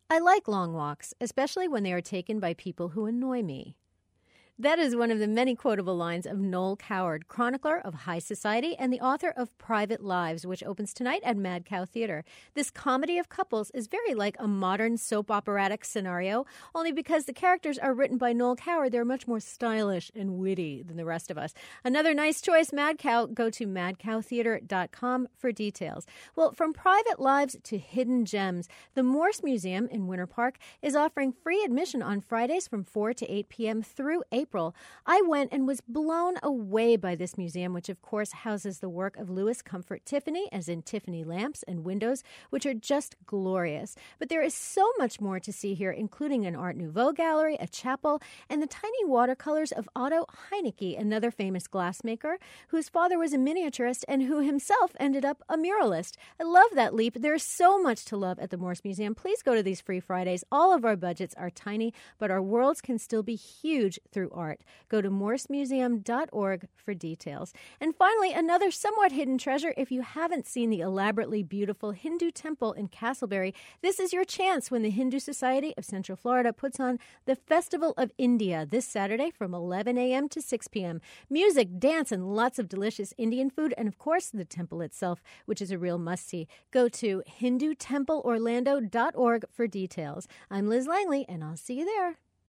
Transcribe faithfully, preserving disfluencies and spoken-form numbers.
I like long walks, especially when they are taken by people who annoy me. That is one of the many quotable lines of Noel Coward, chronicler of high society and the author of Private Lives, which opens tonight at Mad Cow Theater. This comedy of couples is very like a modern soap operatic scenario, only because the characters are written by Noel Coward, they're much more stylish and witty than the rest of us. Another nice choice, Mad Cow. Go to mad cow theater dot com for details. Well, from Private Lives to Hidden Gems, the Morse Museum in Winter Park is offering free admission on Fridays from four to eight p.m. through April. April, I went and was blown away by this museum, which of course houses the work of Louis Comfort Tiffany, as in Tiffany lamps and windows, which are just glorious. But there is so much more to see here, including an Art Nouveau gallery, a chapel, and the tiny watercolors of Otto Heinecke, another famous glassmaker, whose father was a miniaturist and who himself ended up a muralist. I love that leap. There is so much to love at the Morse Museum. Please go to these free Fridays. All of our budgets are tiny, but our worlds can still be huge through art. Go to morse museum dot org for details. And finally, another somewhat hidden treasure. If you haven't seen the elaborately beautiful Hindu temple in Castleberry, this is your chance when the Hindu Society of Central Florida puts on the Festival of India this Saturday from eleven a.m. to six p.m. Music, dance, and lots of delicious Indian food, and of course, the temple itself, which is a real must-see. Go to hindu temple orlando dot org for details. I'm Liz Langley, and I'll see you there.